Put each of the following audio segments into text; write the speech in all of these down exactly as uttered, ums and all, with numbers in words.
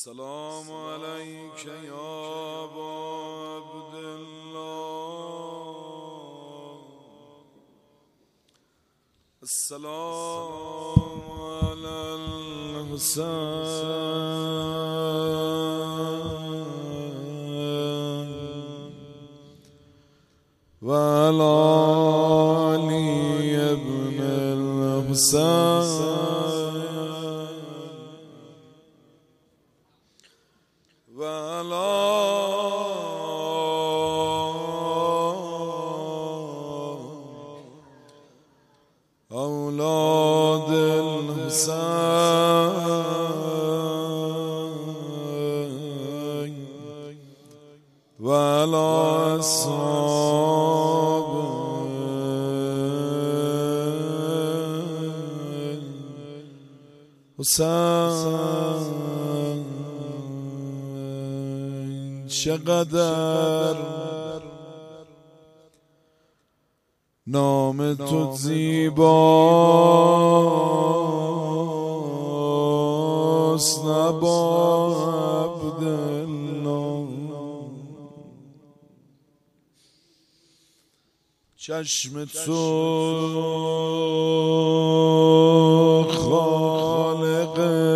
السلام عليك يا أبا عبد الله. السلام على الحسين وعلى علي ابن الحسين وعلى أولاد الحسين وعلى أصحاب الحسين. چقدر نام تو زیباست ابا عبدالله. چشم تو خالق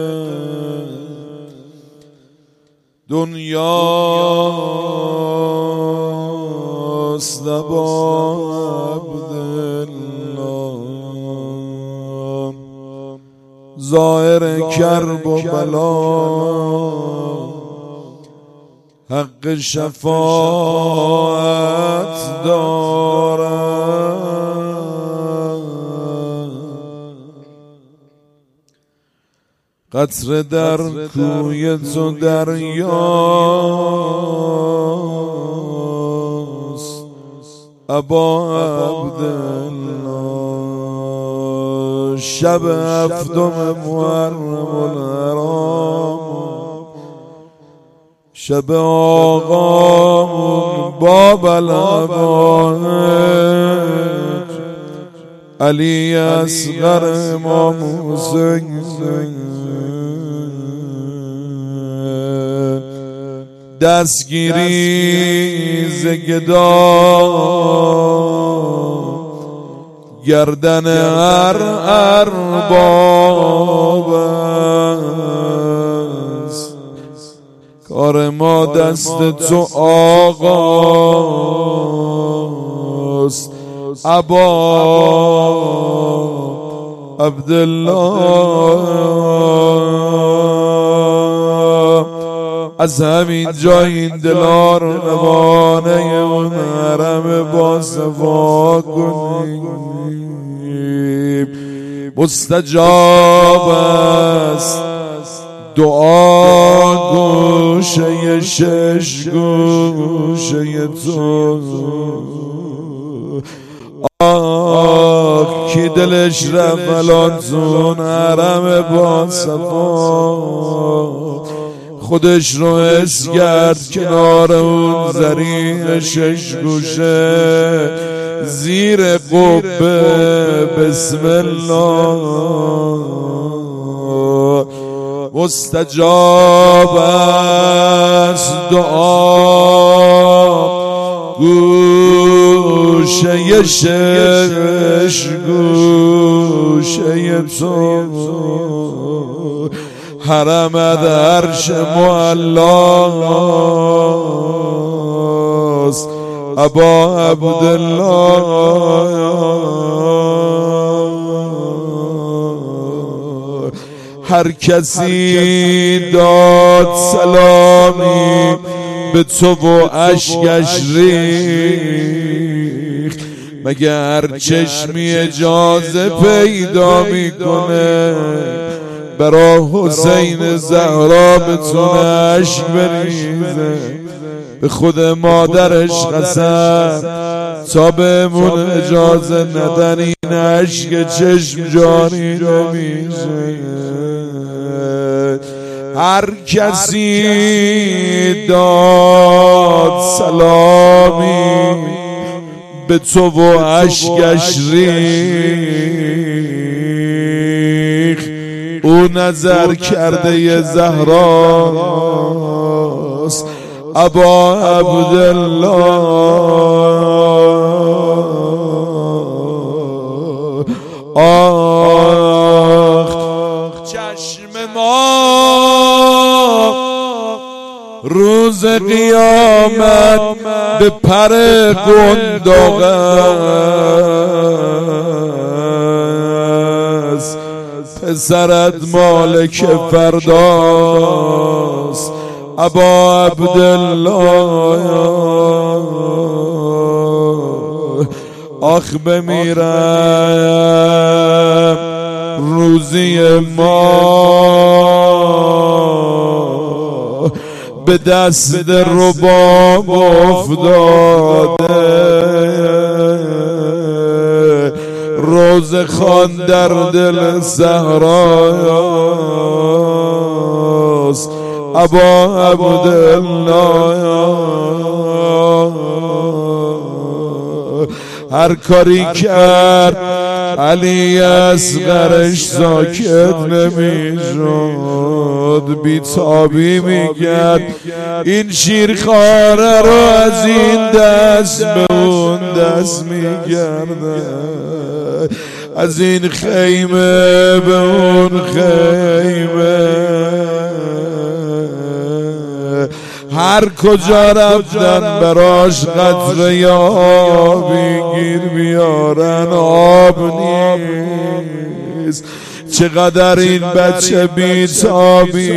دنیاست ابا عبدالله. ظاهر کرب و بلا حق شفاعت دارد. قطره در کوی تو دریاست ابا عبدالله. شب هفتم محرم الحرام شب آقامون باب العباهج علی اصغر امام حسین دستگیری ز گدا گردن هر ارباب است. کار ما دست تو آقاست ابا عبدالله. از همین جا این دلار روانه اون حرم با صفا کنیم. مستجاب است دعا گوشه شش گوشه تو. آه کی دلش رفت الان تون حرم با صفا خودش رو حس کرد کنار اون زریع شش گوشه زیر قبه. بسم الله مستجاب است دعا گوشه شش گوشه تو. حرم عرش معلاست ابا عبدالله. هر کسی داد سلامی به تو و اشکش ریخت مگه هر چشمی اجازه پیدا میکنه برا حسین زهرا بتونه عشق بریزه. به خود مادرش قسم تا بهمون اجازه ندن این عشق چشم جاری نمیشه. هر کسی داد سلامی به تو و عشقش ریخت او نظر کرده ی زهراست ابا عبدالله. آخ چشم ما روز قیامت به پر قنداق است، پسرت مالک فرداست ابا عبدالله. آخ بمیرم روزی ما به دست رباب افتاده، روز خان در دل صحراست ابا عبدالله. هر کاری کرد علی اصغرش ساکت نمیشد، بیتابی میکرد این شیرخواره رو از این دست به اون دست میگرده، از این خیمه به اون خیمه. هر کجا رفتن براش قطره آبی گیر بیارن، آب نیست. چقدر این بچه بیتابی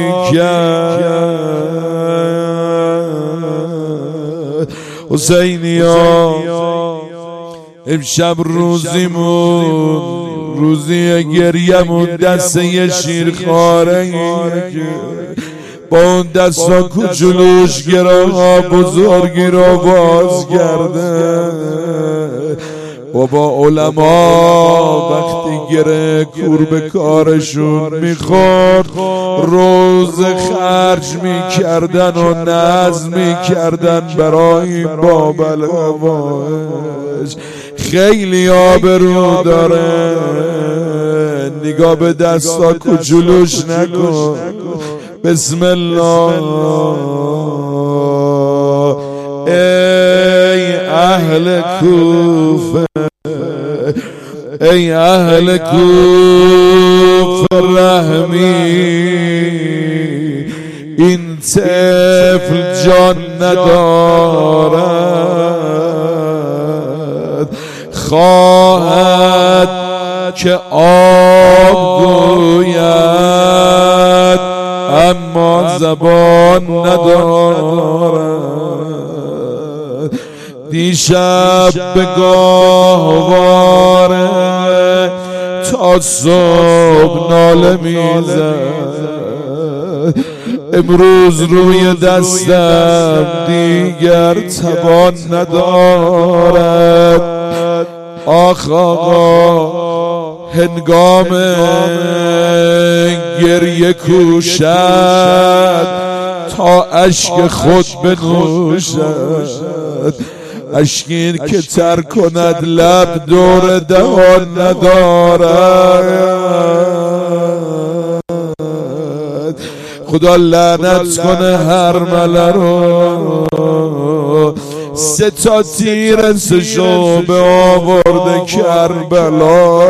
کرد. حسینیا امشب روزیمون، روزی گریمون دست یه شیرخواره با اون دستا کوچولوش گراه بزرگی رو باز کرده و با علما وقتی گره کور به کارشون میخورد روز خرج میکردن و نظم میکردن برای این بابل هواش. خیلی آبرو داره، نگاه به دستا کوچولوش نکن. بسم الله. ای اهل کوفه، ای اهل کوفه رحمی، این طفل جان ندارد، خواهد که آب گوید اما زبان ندارد. دیشب به گاهواره تا صبح ناله میزد، امروز روی دستم دیگر توان ندارد. آخ آقا هنگام گریه کوشد تا اشک خود بنوشد، اشکین که تر کند لب دور دهان ندارد. خدا لعنت کنه هر مله رو، سه تا تیر سه شعبه آورده کربلا،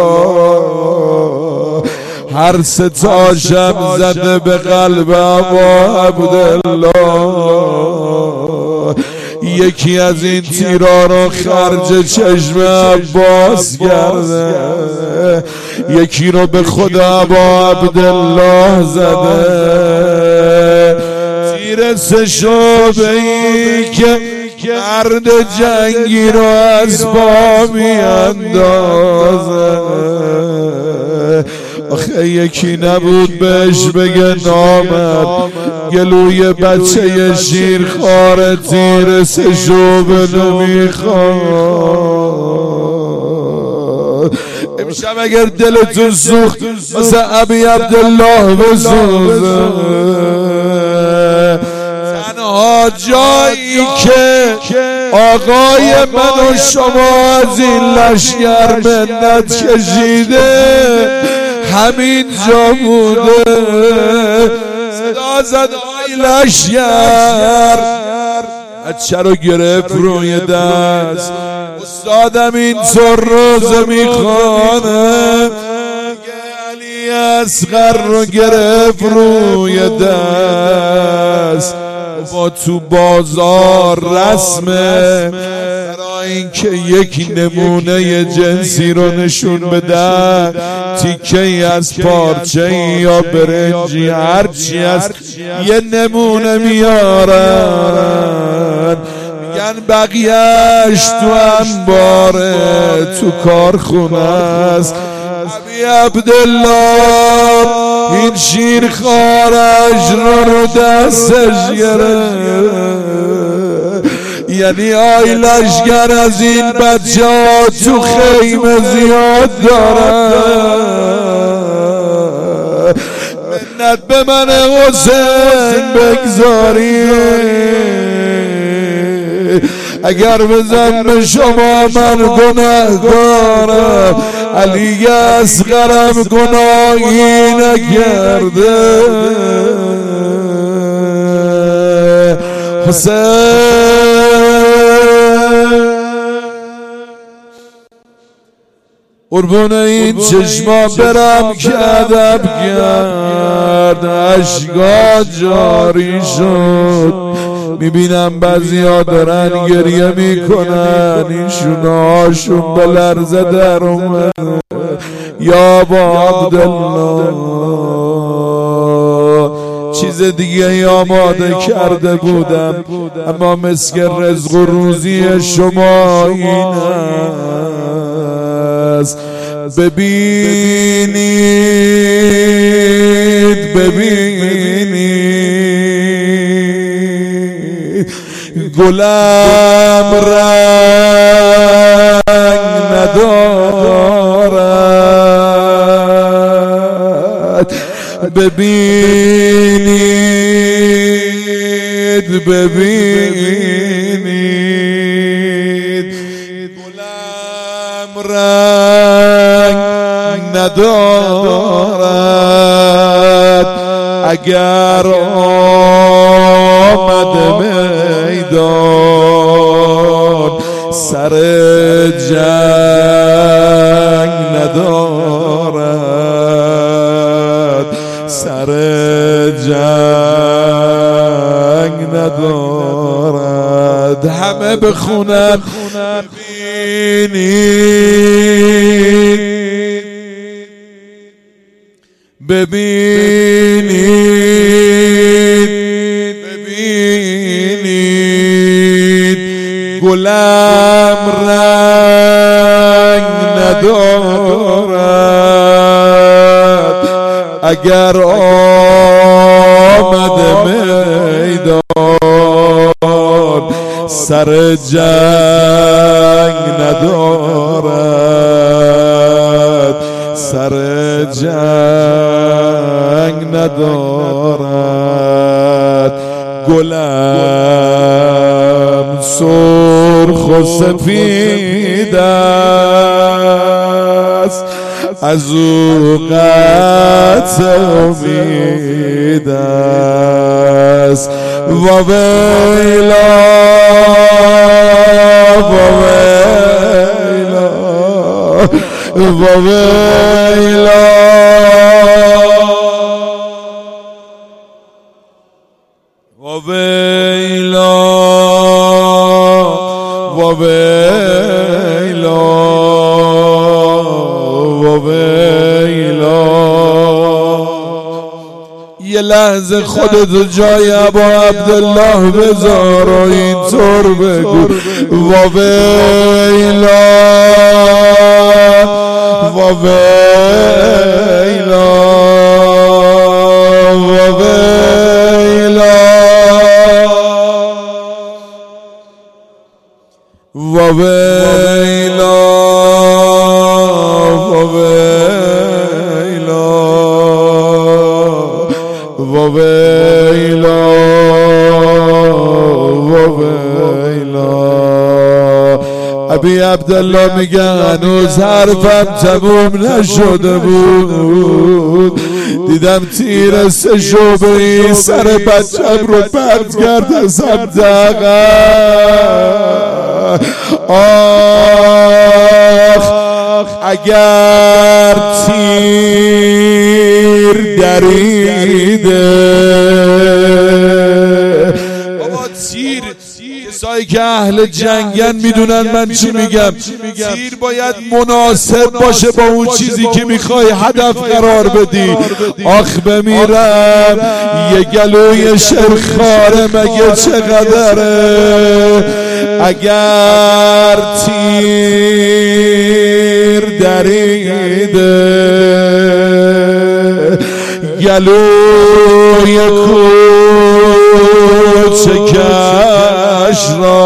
هر سه تاشم زده به قلب ابا عبدالله. یکی از این تیرا رو خرج چشم عباس کرده، یکی رو به خدا ابا عبدالله زده. تیر سه شعبه ای که مرد جنگی رو از پا می اندازه. آخه یکی نبود بهش بگه نامد، گلوی بچه شیرخواره تیر سه شعبه نمیخواد. امشب اگر دلتون سوخت مثل ابی عبدالله بسوزه، تنها جایی که آقای من و شما از این لشگر منت کشیده همین جا بوده. صدا زد آی لشگر، بچه رو گرفت روی دست. استادم اینطور روزه میخوانه، علی اصغر رو گرفت روی دست. با تو بازار رسمه برای اینکه یک نمونه جنسی رو نشون بدن، تیکه از پارچه یا برنجی هرچی است یه نمونه میارن، میگن بقیهش تو انباره تو کارخونه است. ابی عبدالله این شیر خارج رو رو دستش گرفت، یعنی آی لشگر از این بچه ها تو خیمه زیاد داره. منت به من حسین بگذاری، اگر بزن به شما من گناهکارم، علی اصغرم گناهی نکرده. حسین قربون این چشما برم که ادب کرد، اشکا جاری شد. میبینم بعضی ها دارن گریه میکنن، این شونهاشون به لرزه در اومد. یا با عبدالله چیز دیگه آماده کرده بودم، اما مسک رزق و روزی شما این است. ببینید ببینید گلم رنگ ندارد، ببینید ببینید گلم رنگ ندارد. اگر آمده میدان سر جنگ ندارد، سر جنگ ندارد. همه بخونن ببینید ببینید ببینید گلم رنگ ندارد. اگر آمده میدان سر جنگ ندارد، سر جنگ ندارد. گلم سرخ و سفید است، از او قطع امید است. و ویلا و ویلا و ویلا و ویلا و ویلا و ویلا. یه لحظه خودتو جای ابا عبدالله بذار و اینطور بگو و ویلا و ویلا و ویلا و ویلا و ویلا و ویلا و ویلا. ابی عبدالله میگه هنوز حرفم تموم نشده بود، دیدم تیر سه شعبه‌ای سر بچم رو پرت کرد از همدقه. آخ اگر تیر دریده، بابا تیر کسایی که اهل جنگن میدونن من چی میگم. تیر باید مناسب باشه با اون چیزی که میخوای هدف قرار بدی. آخ بمیرم یه گلوی شرخاره مگه چقدره، اگر تیر دریده گلوی کوچکش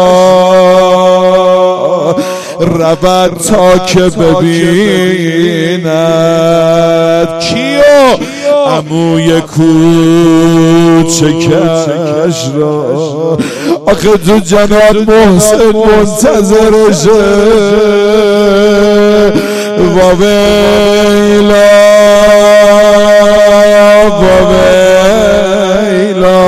را رود تا که ببیند کیو؟ عموی کوچکش را. آخه تو جناب محسن منتظرشه، و ویلا و ویلا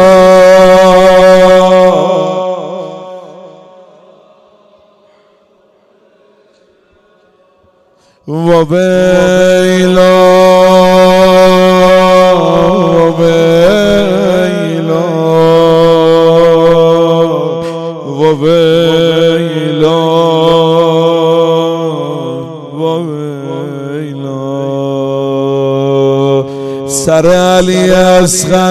و ویلا و ویلا و ویلا و ویلا. سر علی اصغر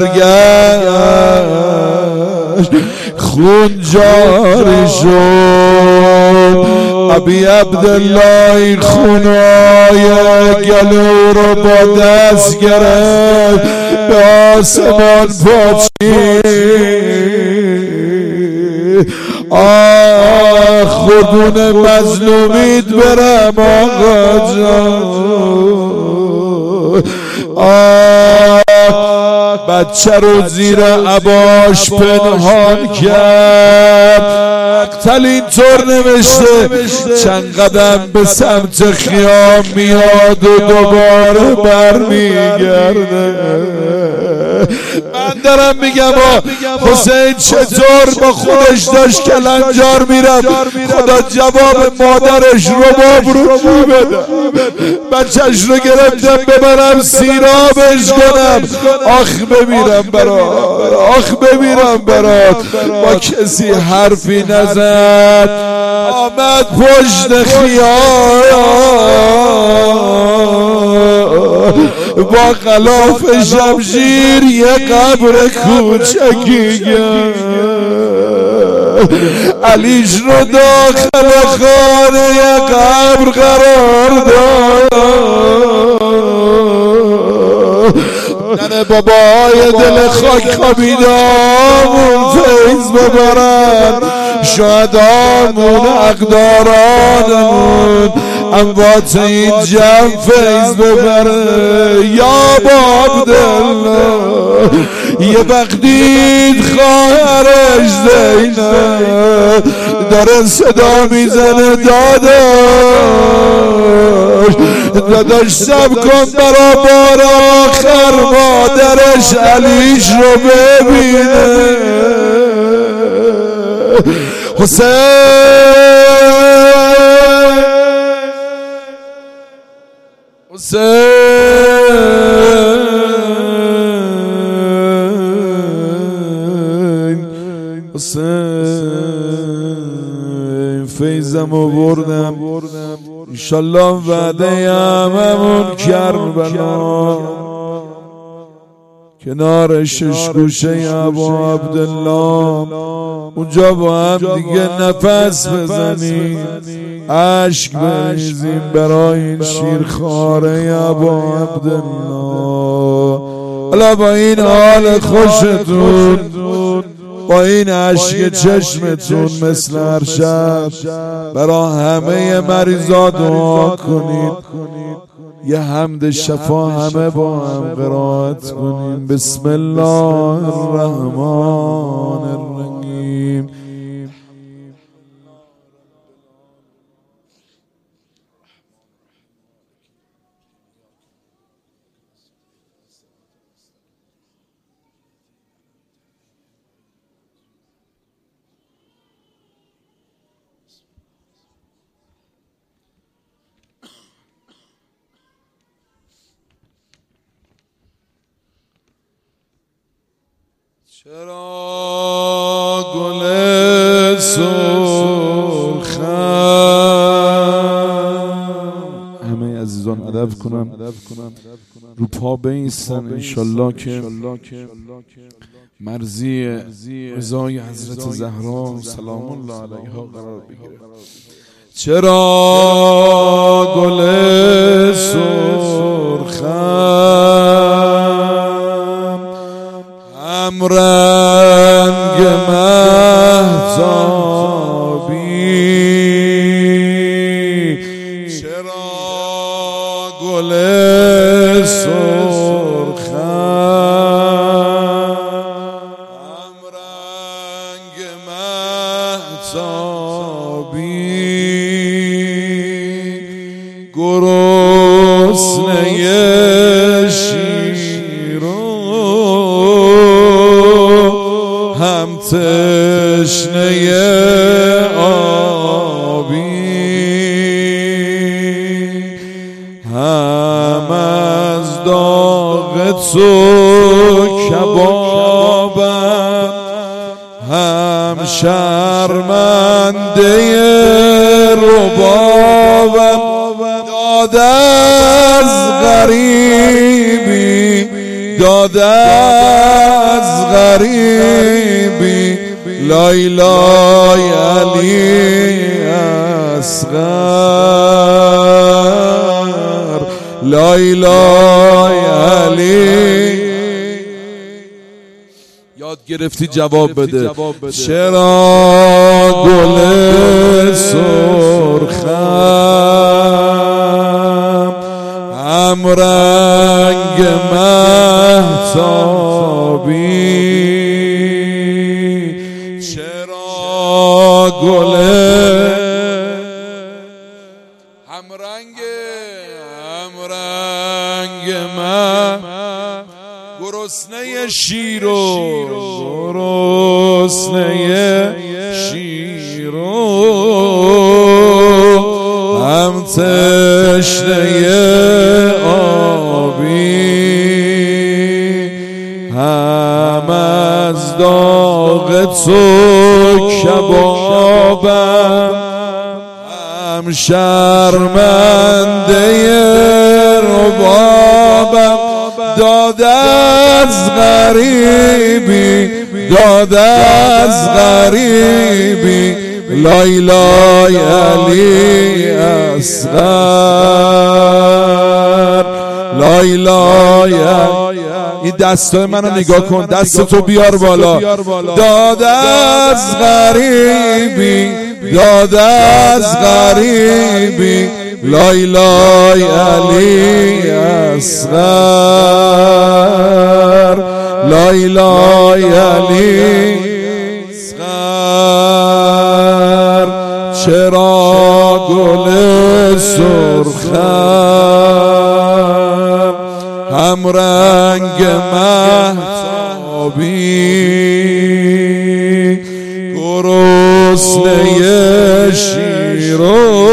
برگشت خون جاری شد. ابی عبدالله خونای گلو رو با دست گرفت به آسمان پاچید. آه خودون مظلومیت برم آقا جان. آه بچه رو زیر عباش پنهان کرد. مقتل اینطور نوشته چند قدم به سمت خیام میاد و دوباره برمیگرده. من دارم میگم حسین چطور با خودش داشت کلنجار میرفت، خدا جواب مادرش رو باب رو چی بده. بچهش رو گرفتم ببرم سیرابش کنم. آخ بمیرم برات، آخ بمیرم برات. با کسی حرفی نزد، آمد پشت خیام با غلاف شمشیر یه قبر کوچکی گرفت. علیش رو داخل خانه یه قبر قرار داد. ننه بابای دل خاک خوابیدامون فیض ببرن، شهدامون اقدارانمون اموات این جمع فیض ببره. یا عبدالله یه وقتید خواهرش زینب داره صدا میزنه داداش داداش سب کن برا بار آخر مادرش علیش رو ببینه. حسین حسین حسین فیضمو بردم انشالله وعده هممون کربلا کنار شش گوشه ابا عبدالله اونجا با هم دیگه نفس بزنیم، عشق بریزیم برای این شیرخواره ابا عبدالله. حالا با این حال خوشتون، با این عشق چشمتون مثل هر شب برای همه مریضا دعا کنید، یه حمد شفا همه با هم قرائت کنیم. بسم الله الرحمن الرحیم. چرا گل سرخم همه عزیزان ادب کنن، رو پا بایستن انشالله که مرضی رضای حضرت زهرا سلام الله علیها قرار بگیره. چرا گل سرخم هم رنگ مهتابی، چرا گل سرخم هم رنگ مهتابی، گرسنه شیر هم تشنه آبی، هم از داغ تو کبابم، هم شرمنده ربابم، داد از غریبی داد از غریبی، لایلای علی اصغر، لایلای علی. یاد گرفتی جواب بده. چرا گل سرخم هم رنگ مهتابی، چرا گل هم رنگ هم رنگ مه گرسنه شیر و گرسنه شیر هم تشنه آبی، هم از داغ تو کبابم، هم شرمنده ربابم، داد از غریبی داد از غریبی، لایلای علی اصغر، لایلای علی. این دستای منو نگاه کن، دست تو بیار بالا. داد از غریبی داد از غریبی، لایلای علی اصغر، لایلای علی اصغر. چرا گل سرخم هم رنگ مهتابی، گرسنه شیر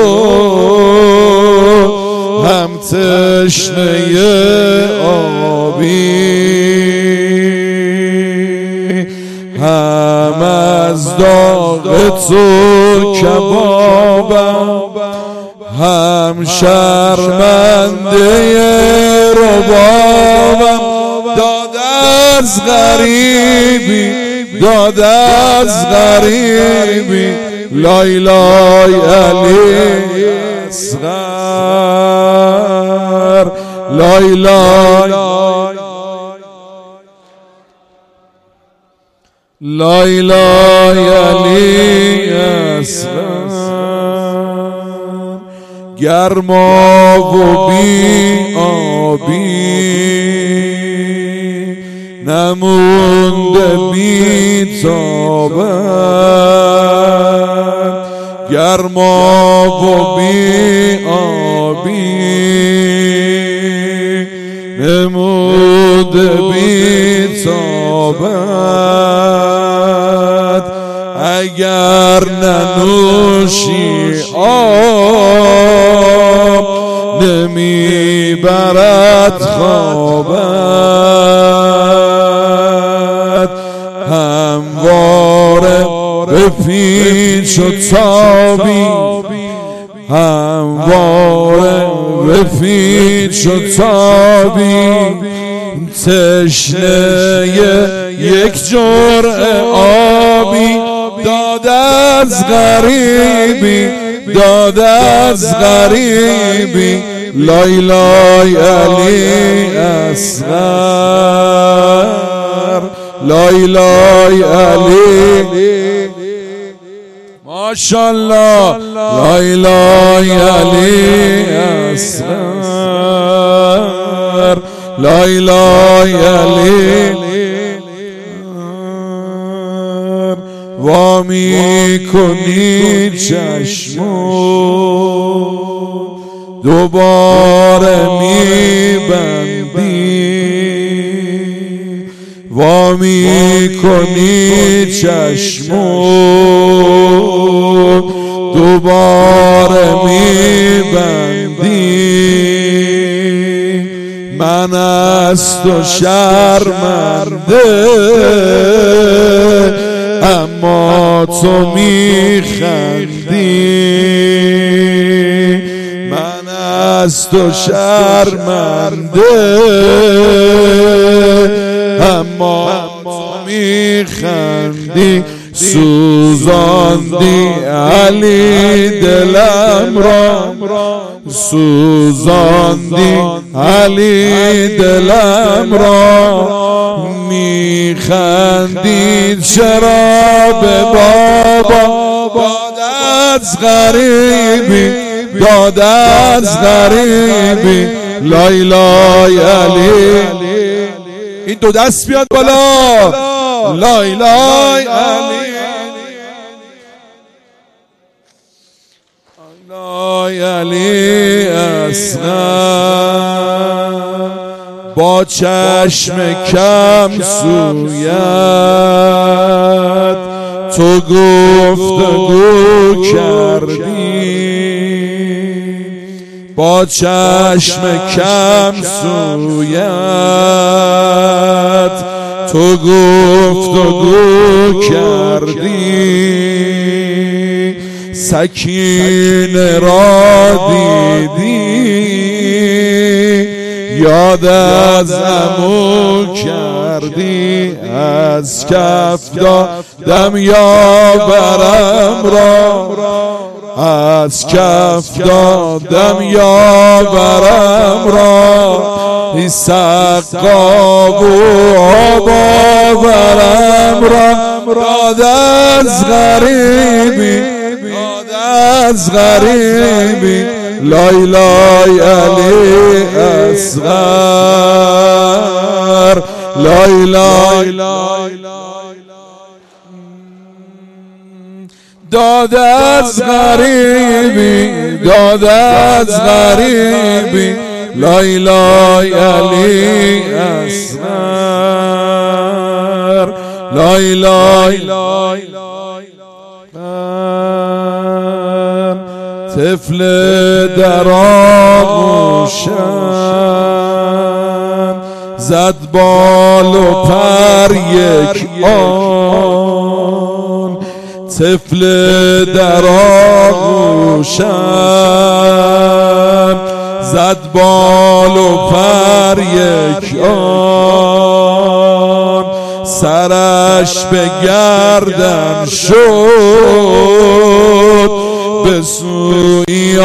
هم تشنه آبی، هم از داغ تو کبابم، هم شرمنده ربابم، داد از غریبی داد از غریبی، لایلای علی اصغر، لایلای لایلای علی اصغر. گرما و بی آبی نمونده بی تابم، گرما و بی آبی نمونده بی تابت، اگر ننوشی آب نمیبرد خوابت، همواره به پیچ و تابی، همواره به پیچ و تابی، تشنه یک جرعه آبی، داد از غریبی، داد از غریبی، لای لای علی اصغر، لای لای علی ماشاءالله، لای لای علی اصغر، لای لای علی وامی کنی چشمو دوباره میبندی، وامی کنی چشمو دوباره میبندی، من از تو شرمنده اما تو میخندی، من از تو شرمنده اما تو میخندی، سوزاندی علی دلم را، سوزاندی علی دلم را، میخندید چرا به بابا، داد از غریبی، داد از غریبی، لای لای علی. این دو دست بیاد بالا، لای لای علی، لای علی اصغر، با چشم کم سویت تو گفتگو کردی، با چشم کم سویت تو گفتگو کردی، سکینه را دیدی یاد از عمو کردی، از کف دادم یاورم را، از کف دادم یاورم را، ای سقا و آب آورم را، داد از غریبی، داد از غریبی، لای لای علی اصغر، لای لای داد از غریبی، داد از غریبی، لای لای علی اصغر، لای لای طفل در آغوشم زد بال و پر یک آن، طفل در آغوشم زد بال و پر یک آن، سرش به گردن شد به سوی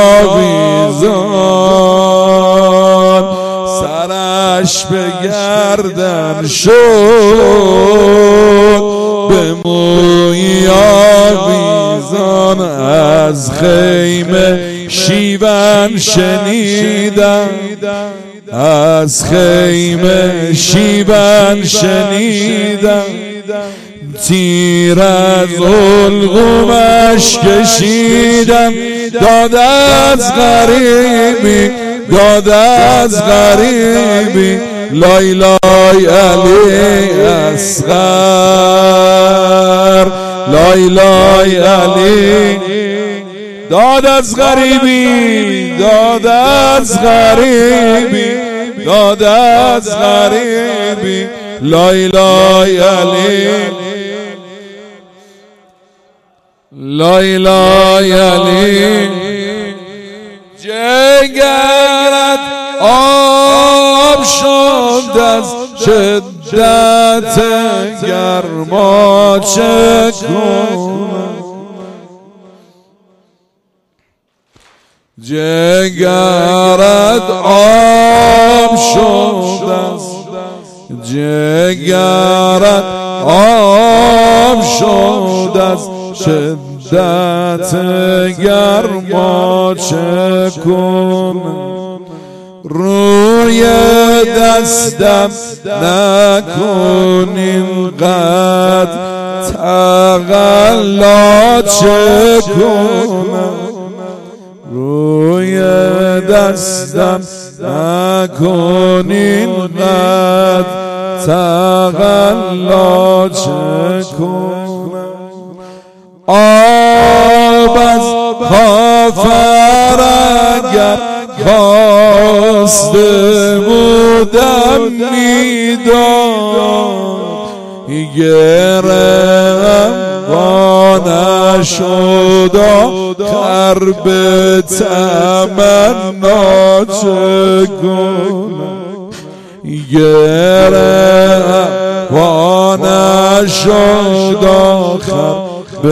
آویزان، سرش به گردن شد به موی آویزان، از خیمه شیون شنیدم، از خیمه شیون شنیدم، تیر از علقومش کشیدم، داد از غریبی، داد از غریبی، لای لای علی اصغر، لای لای علی، داد از غریبی، داد از غریبی، داد از غریبی، لای لای علی لای لای علی جگرت آب شد از شدت گرما چه کنم جگرت آب شد از جگرت آب شد از شدت گرما چه کنم روی دستم نکن اینقدر تقلا چه کنم روی دستم نکن اینقدر تقلا چه کنم آب از کافر اگر خواسته بودم میداد گرم با نشد قرب تمنا چه کنم گرم با نشد قرب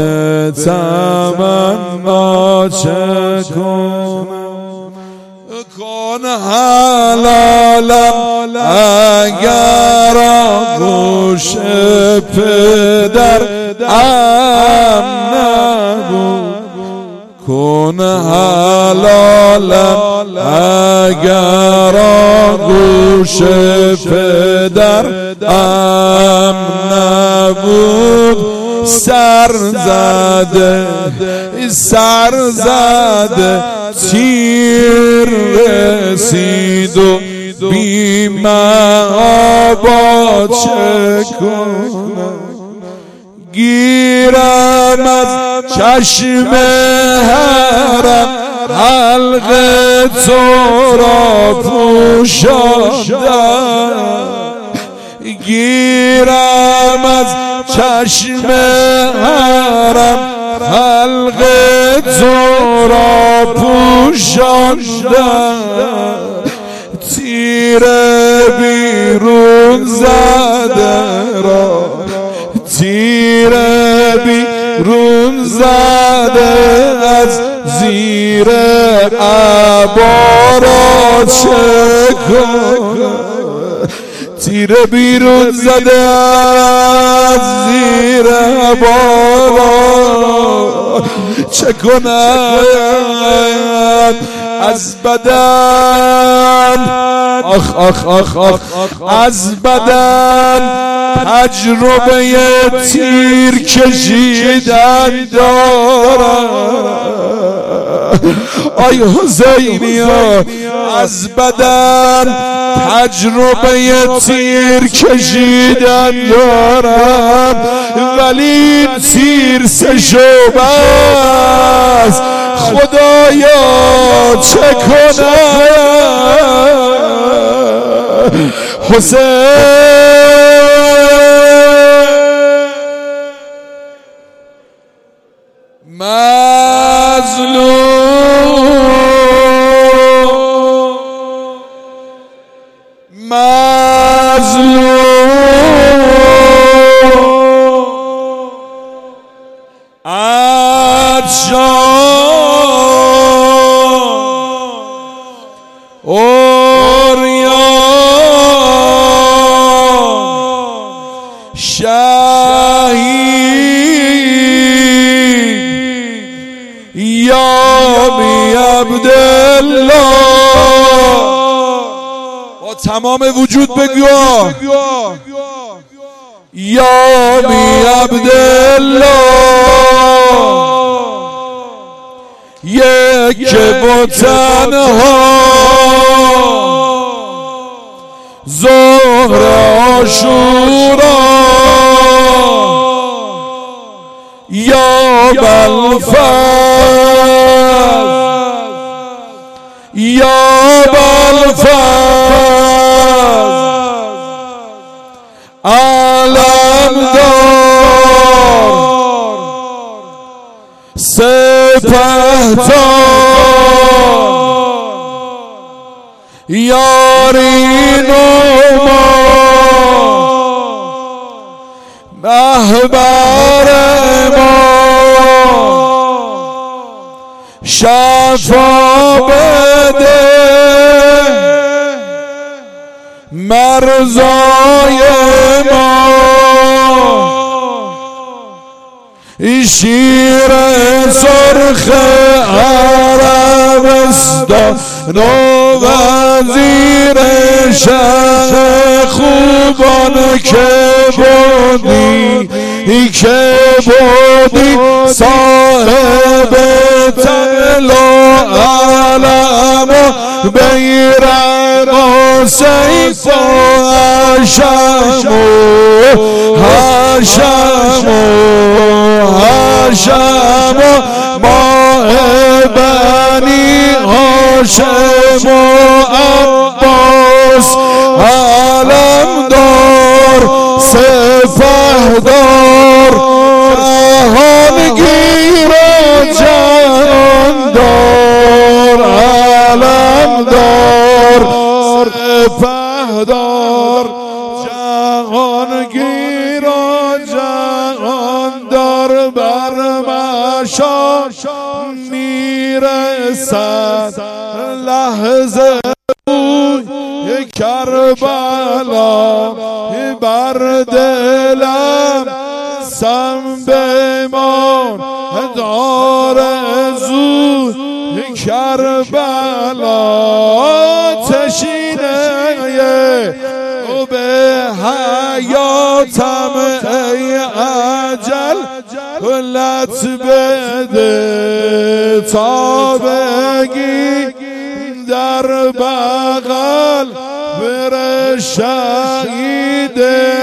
تمنا چه کنم کن حلالم اگر آغوش پدر ام نبود کن حلالم اگر آغوش پدر ام نبود سر زده سر زده تیر رسید و بی محابا چه کنم گیرم از چشم حرم حلقه تو را پوشاندم گیرم از چشم حرم حلقه تو را پوشاندم تیر بیرون زده را تیر بیرون زده از زیر عبا چه کنم تیر بیرون زده از زیر عبا چه کنم از بدن آخ آخ آخ آخ از بدن تجربه تیر کشیدن دارم آی حسینیا از بدن تجربه تیر کشیدن دارم ولی این تیر سه شعبه است خدایا چه کنم حسین مظلوم مظلوم عطشان اوریان شهید یا بی عبدالله با تمام وجود بگو یا بی عبدالله یک و تنها ظهر عاشورا یا بلفظ یا بلفظ سپهدار یاری نما رهبر ما شفا بده مرزای ما شیر سرخ عربستان و وزیر شهر خوبان که بودی که بودی صاحب طلا علم و بیرق و سیف و حشم و حشم و حشم و ماه بنی هاشم و عباس علمدار سپهدار جهانگیر و جهاندار علمدار سپهدار جهانگیر و جهاندار بر مشام میرسد لحظه بوی کربلا بر دلم سم بمان آرزو کربلا تشینه و به حیاتم ای اجل کلت بده تا بگی در بغل بر شهید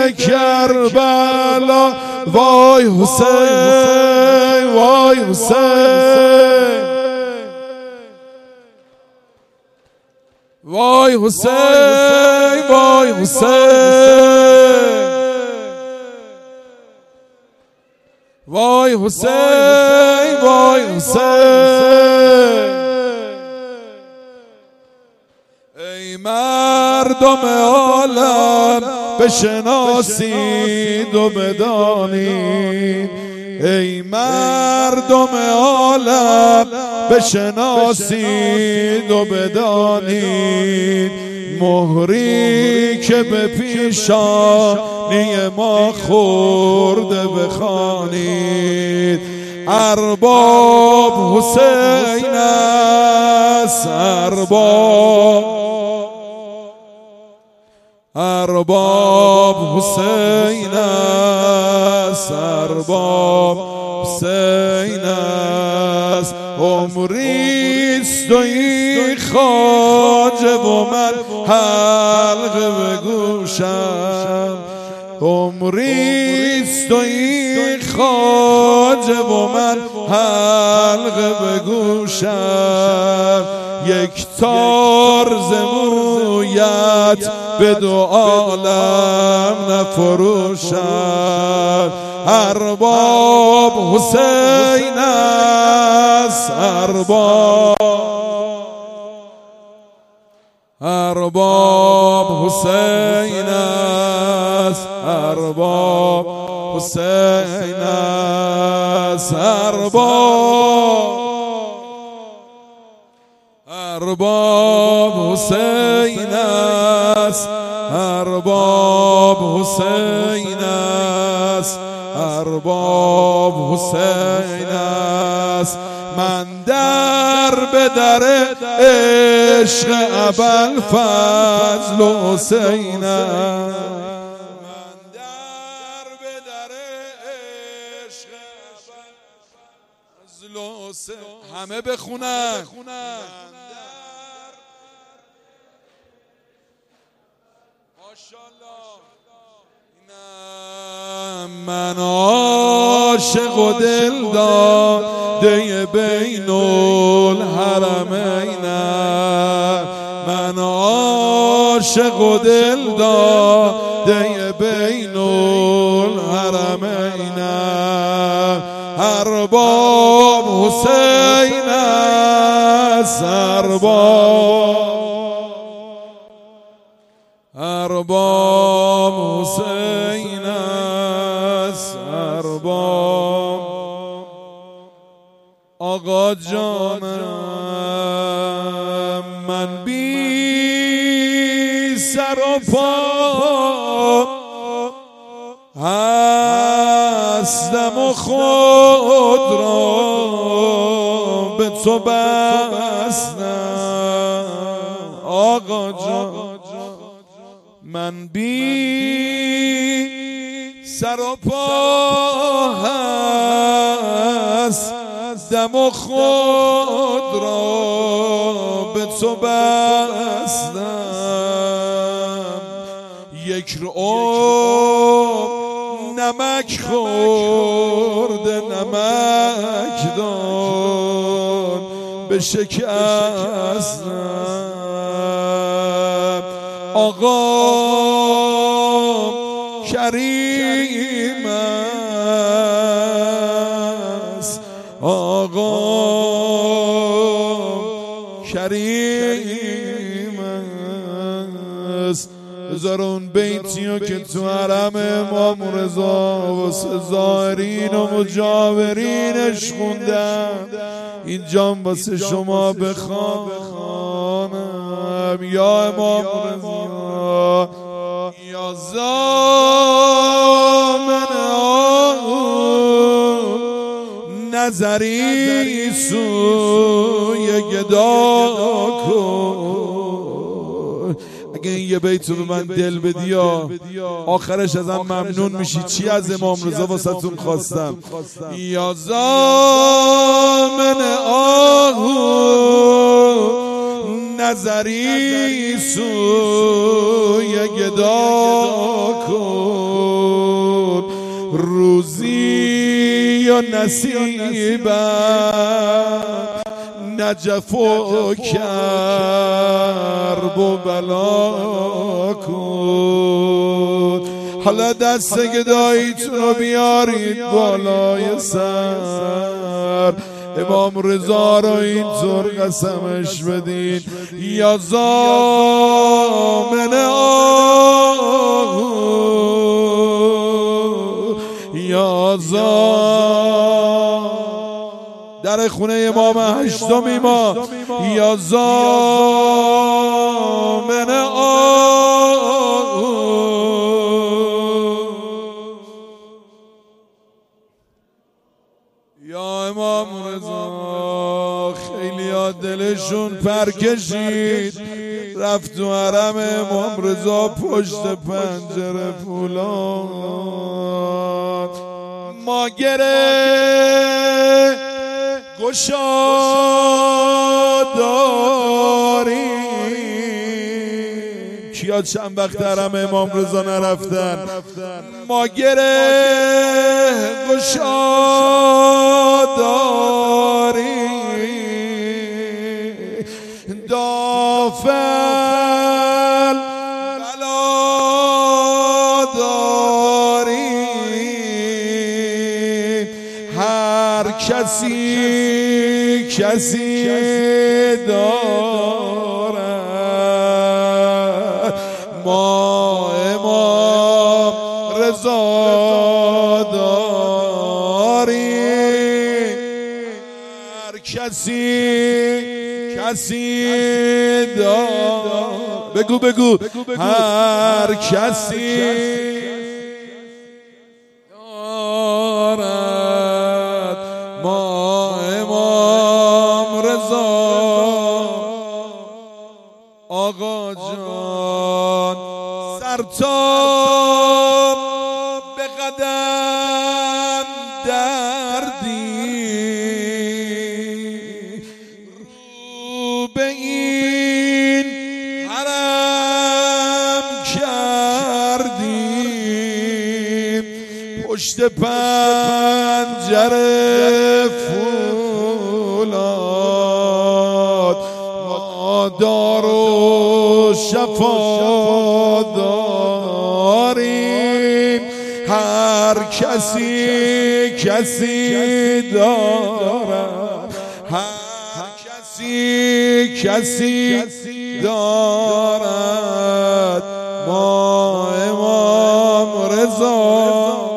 کربلا وای حسین وای حسین وای حسین وای حسین وای حسین وای حسین ای مردم عالم بشناسید و بدانید ای مردم عالم بشناسید و بدانید مهری که به پیشانی ما خورده بخوانید ارباب حسین است ارباب ارباب حسین است ارباب حسین است عمریست و این خواجه و من حلقه به گوشم عمریست و این خواجه و من حلقه به گوشم یک تار ز مویت به دو عالم نفروشم ارباب حسین است ارباب ارباب حسین است ارباب حسین است ارباب ارباب حسین است ارباب حسین است ارباب حسین است من در به در عشق ابوالفضل حسینم من در به در عشق ابوالفضل حسین همه بخونن من عاشق و دل داده بین الحرمینم من عاشق و دل داده بین الحرمینم ارباب حسین است، ارباب ارباب حسین است، ارباب آقا جانم من بی سر و پا هستم و خود را به تو بستم. آقا جان من بی سر و پا هستم و خود را به تو بستم. یک رو نمک خورده نمک دان به شکستم. آقا کریم است، آقا کریم است. بذار اون بیتیو که تو حرم امام رضا واسه زائرین و مجاورینش خوندم اینجام واسه شما بخوانم. یا امام رضا یا زامن نظری سوی گدا کن. اگه این یه بیتو به من دل بدی آخرش ازم ممنون میشی. چی از امام رضا واسه تون خواستم؟ یا زامن آهو نظری سوی گدا کن. روزی یا نصیبم نجف و کرب و بلا کن. حالا دست گداییتون رو بیارید بالای سر، امام رضا رو اینطور قسمش بدین. یا زامن آهو یا زامن در خونه امام هشتمی ما یا زامن آهو یا امام رضا. خیلی ها دلشون پر کشید رفت تو حرم امام رضا پشت پنجره فولاد ما گره گشاداریم. کیا چند وقت حرم امام رضا نرفتن؟ ما گره گشاداریم دافل بلا داریم. هر کسی کسی دارد ما امام رضا داریم. هر کسی کسی دارد بگو بگو هر کسی دارد ما امام رضا. آقا جان سرتاب به قدم دردی رو به این حرم کردیم پشت پنجره فولاد. ما دار شفا داریم هر کسی کسی دارد، هر کسی کسی دارد. ما امام رضا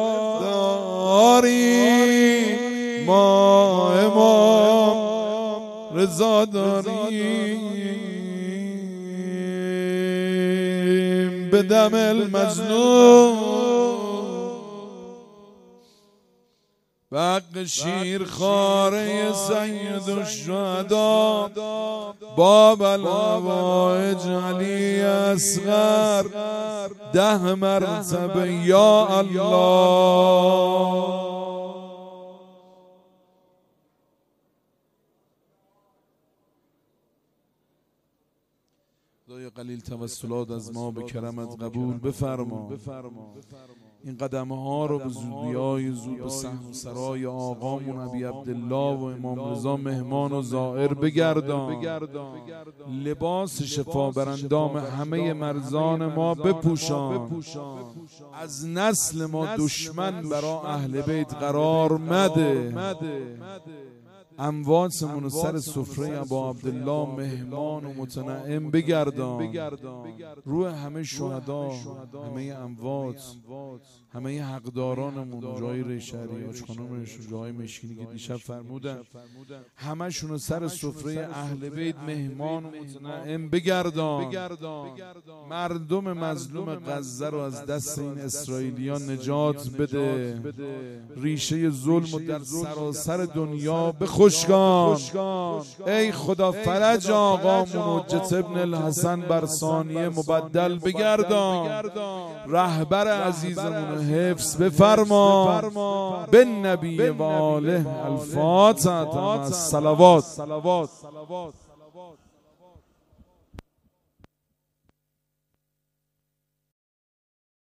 داریم، ما امام رضا داریم. به دم المظلوم بق شیر خاره سید الشهدا باب الهوائج علی اصغر ده مرتبه یا الله. خدای قلیل توسلات از ما به کرمت قبول بفرما. این قدمه ها رو به زودیای زود به صحن سرای آقامون ابی عبدالله و امام رضا مهمان و زائر بگردان. لباس شفا بر اندام همه مرزان ما بپوشان. از نسل ما دشمن برا اهل بیت قرار مده. امواتمون سر سفره ابا عبدالله مهمان و متنعم بگردان. روح همه شهدا، همه اموات، همه حقدارانمون، جای ریشهری آج خانمش، جای مشکینی که دیشب فرمودن، همه شونو سر سفره اهل بیت مهمان و متنعم بگردان. مردم مظلوم غزه رو از دست این اسرائیلیان نجات بده. ریشه ظلم و در سراسر دنیا بخشکان. ای خدا فرج آقامون حجت ابن الحسن بر ثانیه مبدل بگردان. رهبر عزیزمون حفظ بفرما. به نبی و آله الفاتحه. الصلوات.